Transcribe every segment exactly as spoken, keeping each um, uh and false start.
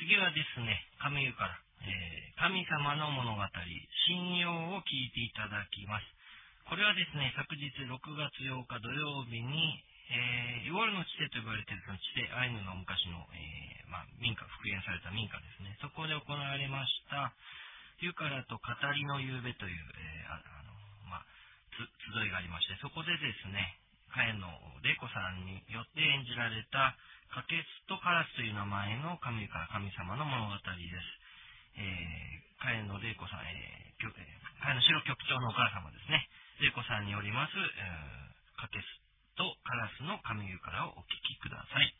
次はですね、神湯から、えー、神様の物語、神謡を聞いていただきます。これはですね、昨日ろくがつようか土曜日に、えー、イウォルの地勢と呼ばれているその地勢アイヌの昔の、えーまあ、民家、復元された民家ですね。そこで行われました、湯からと語りの夕べという、えーああのまあ、つ集いがありまして、そこでですね、カエンの玲子さんによって演じられたカケスとカラスという名前の神から神様の物語です。えー、カエンの玲子さん、えー、カエンの白局長のお母様ですね。玲子さんによります、えー、カケスとカラスの神湯からをお聞きください。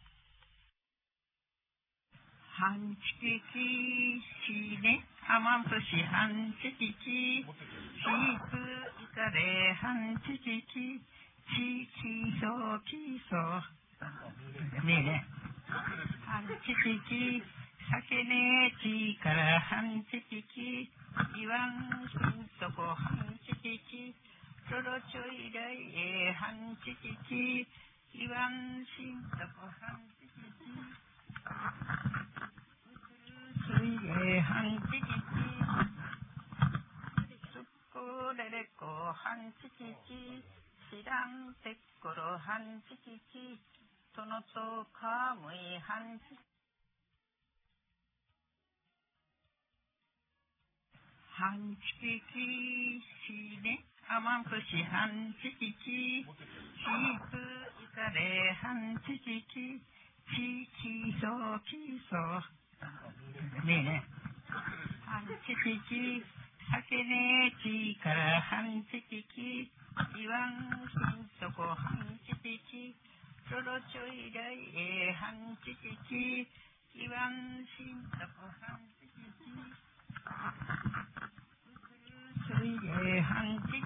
ハンチキキシネハマンプシハンチキキシークイカレハンチキキチキソキソねえねハンチキキサケネチからハンチキキイワンシントコハンチキキロロチョイライエハンチキキイワンシントコハンチキキスイエハンチキキスッコレレコハンチキキシランテッコロハンチキキトノトカムイハンチキキハンチキキシネアマンプシハンチキキシークイカレハンチキキチキソキソねえねハンチキキサケネチからハンチキキイワンシントコハンチキキロロチョイライエハンチキキイワンシントコハンチキキスイエハンチキキ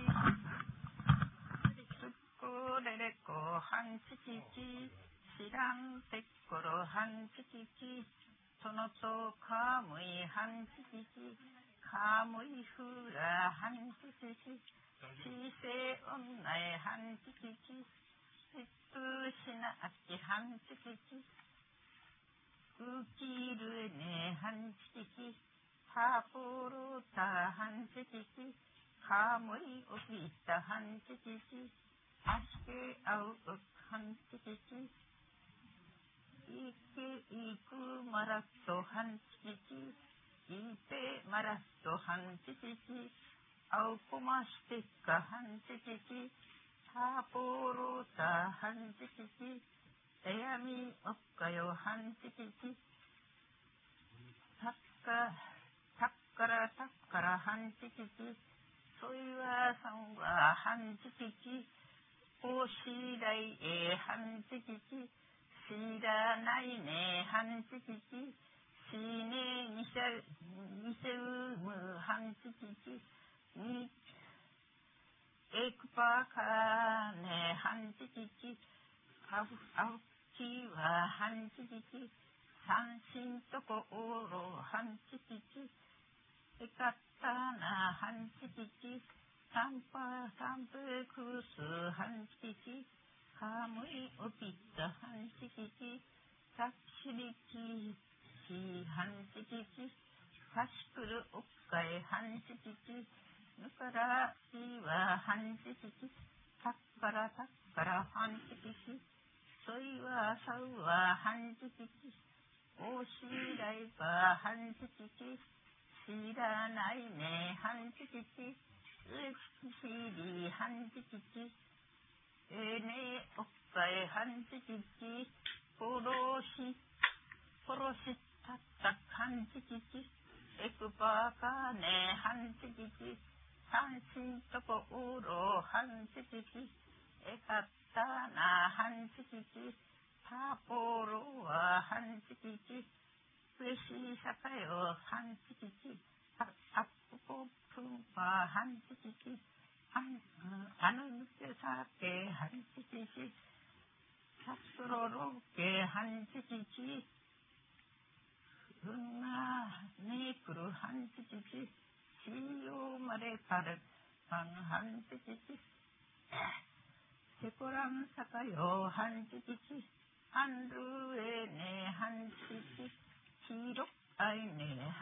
スッコレレコハンチキキシランテッコロハンチキキトノトカムイハンチキキカムイフラハンチキキシセオンナエハンチキキシップシナアキハンチキキウキルエネハンチキキハプルタハンチキキカムイオピタハンチキキアシケアウウハンチキキイケイクマラットハンチキキイテマラットハンチキキアウコマシテッカハンチキキタポロタハンチキキエヤミオッカヨハンチキキタッカタッカラタッカラハンチキキソイワさんはハンチキキオシライエハンチキキシラナイネハンチキキシネニセニセウムハンチキキニエクパカネハンチキキアウアウキワハンチキキサンシントコオロハンチキキエカタナハンチキキサンパサンプクスハンチキキカムイオピッタハンチキキタシリキシハンチキキカシクルオッカエハンチキキヌカラシワハンチキキタッカラタッカラハンチキキソイワサウワハンチキキオシライバハンチキキシラナイネハンチキキウエキシリハンチキキエネオッカエハンチキキポロシポロシタッタハンチキキエクパカネハンチキキサンシントコウロハンチキキエカタナハンチキキタポロワハンチキキウエシサカヨハンチキキアップポプンパハンチキキアナヌケサケハンチキキサスロロケハンチキキウナネクルハンチキキシヨマレカレパンハンチキキセコランサカヨハンチキキアンルエネハンチキキシ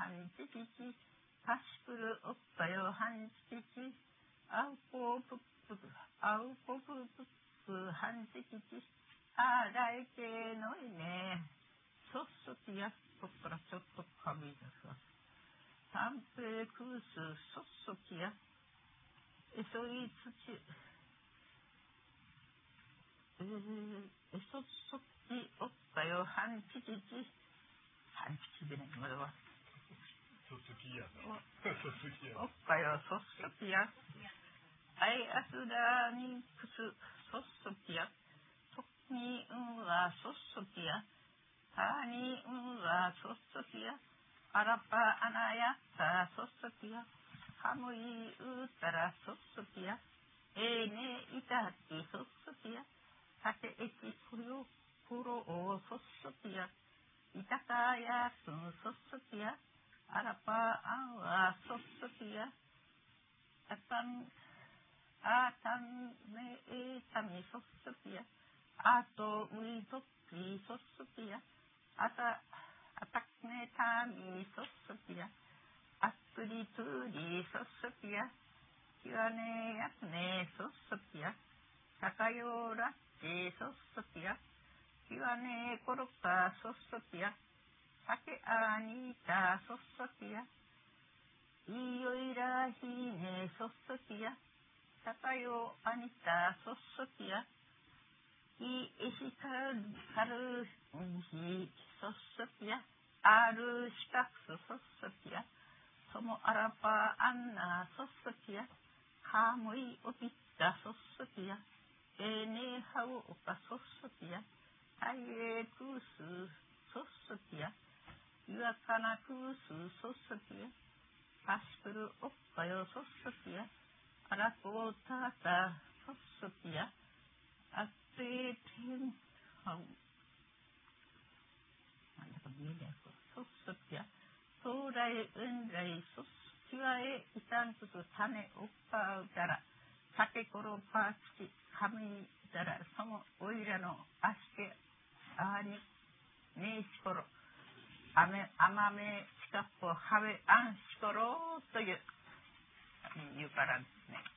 한 찌찌찌 파시프르 오빠요 한 찌찌찌 아우꼬 붓붓 아우꼬 붓붓 한 찌찌찌 아라이게 노이네 소소티야 소프라 소토 카미다서 삼페 쿠스 소소티야 에소이 츠치 에소소티 오빠요 한 찌찌찌 한 찌찌찌는 뭐야 소소티야 오빠요 소소티야 아이 아스라니 쿠스 소소티야 토니 응와 소소티야 아니 응와 소소티야 아라파 아나야타 소소티야 하무이 우따라 소소티야 에네 이타티 소소티야 사케 에치 쿠요 쿠로 오 소소티야 이타카야 순 소소티야 아라파 안와 소소티야 아탄 아탄 네 에타미 소소티야 아또 우리 도피 소소티야 아타 아탁네 타미 소소티야 아뚜리 투리 소소티야 기와네 약네 소소티야 사카요라치 소소티야 기와네 코로카 소소티야 사케 아니타 소소티야 이요이라 히네 소소티야 사카요 아니타 소소티야 이 에시카르 히 소소티야 아르 시각스 소소티야 소모 아라파 안나 소소티야 카무이 오피타 소소티야 에네 하우 오카 소소티야 아예 쿠스 소소티야 유아카나 쿠스 소소티야 파스프르 오빠요 소소티야 아라코 타타 소소티야 아테텐 하우 소소티야 소라이 은라이 소소티와의 이산수수 산에 오빠우다라 사케코로 파치 카미다라 소모 오이라노 아시케 아니 네시코로 아메 아마메 시카포 하웨 안 시코로 という言うからですね。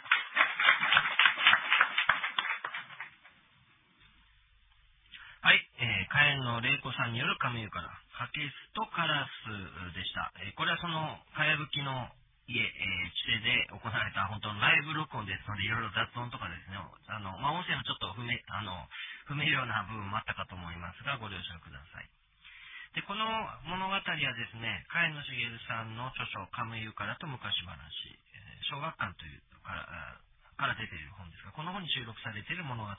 はい、えー、カエンの玲子さんによる神湯から、カケスとカラスでした。えー、これはその、かやぶきの家、えー、地で行われた本当のライブ録音ですので、いろいろ雑音とかですね、あの、まあ、音声もちょっと不明、あの、不明瞭な部分もあったかと思いますが、ご了承ください。で、この物語はですね、カエンのしげるさんの著書、神湯からと昔話、えー、小学館というからから出ている本ですが、この本に収録されている物語です。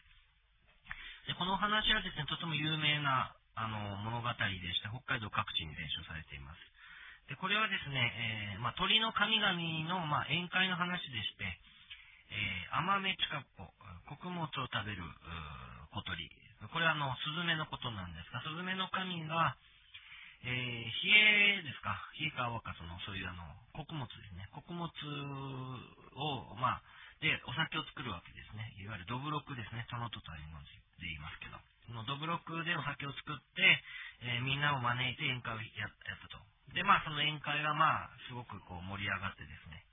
でこのお話はですね、とても有名なあの物語でして、北海道各地に伝承されています。でこれはですね、えーまあ、鳥の神々の、まあ、宴会の話でして、えー、アマメチカッポ、穀物を食べる小鳥、これはあのスズメのことなんですが、スズメの神が、えー、冷えですか、冷えか泡か、そのそういうあの穀物ですね、穀物を、まあ、でお酒を作るわけですね。いわゆるどぶろくですね、そのとという文字で言いますけど、そのどぶろくでお酒を作って、えー、みんなを招いて宴会を や, やったと。でまあその宴会がまあすごくこう盛り上がってですね、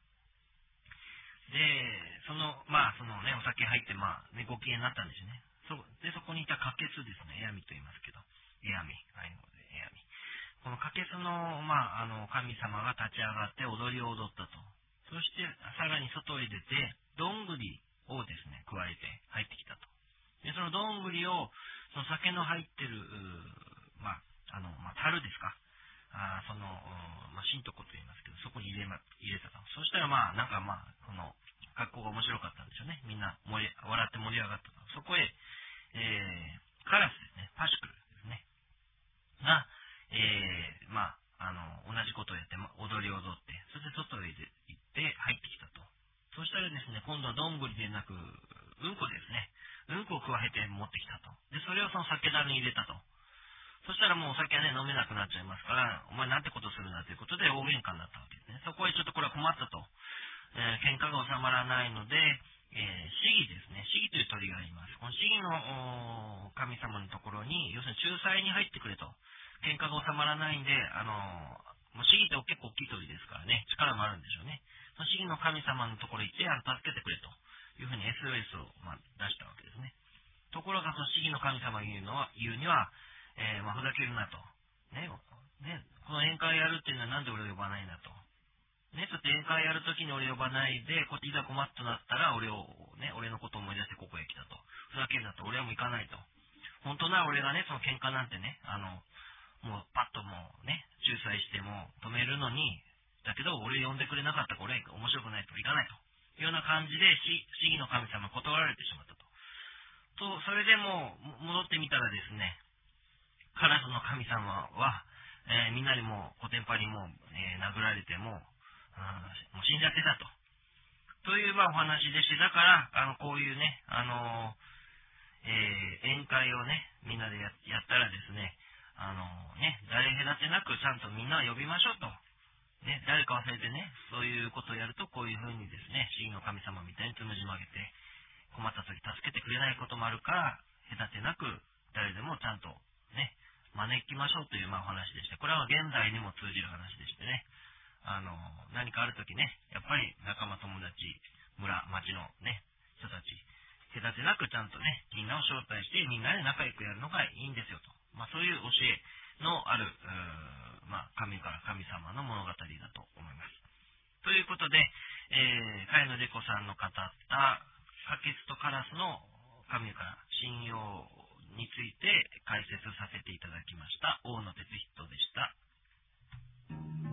でそのまあそのねお酒入ってまあ、ね、ご機嫌になったんですね。そでそこにいたカケスですね、エアミと言いますけど、エアミ、はい、エアミ、このカケスのまああの神様が立ち上がって踊りを踊ったと。そしてさらに外へ出てどんぐりをですね加えて入ってきたと。でそのどんぐりをその酒の入ってるまああのまあ樽ですか、あそのまあ新床と言いますけど、そこに入れま入れたと。そしたらまあなんかまあこの格好が面白かったんでしょうね。みんな盛り笑って盛り上がったと。そこへ、えー、カラスですね、パシュクルですねが、えー、まああの同じことをやって踊りを踊って、そして外へ行って入ってきたと。そしたらですね、今度はどんぐりでなくうんこですね、うんこを加えて持ってきたと。でそれをその酒樽に入れたと。そしたらもうお酒はね飲めなくなっちゃいますから、お前なんてことするんだということで大喧嘩になったわけですね。そこへちょっとこれは困ったと、えー、喧嘩が収まらないので、えー、シギですね、シギという鳥がいます。このシギの神様のところに要するに仲裁に入ってくれと。喧嘩が収まらないんで、あのもう市議って結構大きい鳥ですからね、力もあるんでしょうね。その市議の神様のところ行って、あの助けてくれというふうに エスオーエス を、まあ、出したわけですね。ところが、その市議の神様が言うのは、言うには、えー、まあ、ふざけるなと。ね、ね、この宴会やるっていうのはなんで俺を呼ばないんだと。ね、ちょっと宴会やるときに俺呼ばないで、こっちいざ困ったなったら、俺を、ね、俺のことを思い出してここへ来たと。ふざけるなと、俺はもう行かないと。本当なら俺がね、その喧嘩なんてね、あの、もうパッともうね、仲裁しても止めるのに、だけど俺呼んでくれなかったから俺面白くないと行かないと。いうような感じで、市議の神様断られてしまったと。と、それでもう戻ってみたらですね、カラスの神様は、えー、みんなにもコテンパンにもう、えー、殴られても、もう死んじゃってたと。という、まあ、お話でして、だから、あの、こういうね、あの、えー、宴会をね、みんなで や, やったらですね、あのね、誰隔てなくちゃんとみんなを呼びましょうと。ね、誰か忘れてね、そういうことをやると、こういうふうにですね、市議の神様みたいにつむじ曲げて、困った時助けてくれないこともあるから、隔てなく誰でもちゃんとね、招きましょうという、まあ、お話でして、これは現代にも通じる話でしてね、あの、何かあるときね、やっぱり仲間、友達、村、町のね、人たち、隔てなくちゃんとね、みんなを招待して、みんなで仲良くやるのがいいんですよと。まあ、そういう教えのある、まあ、神から神様の物語だと思います。ということで、えー、茅野レコさんの語った、カケツとカラスの神から信用について解説させていただきました。大野哲人でした。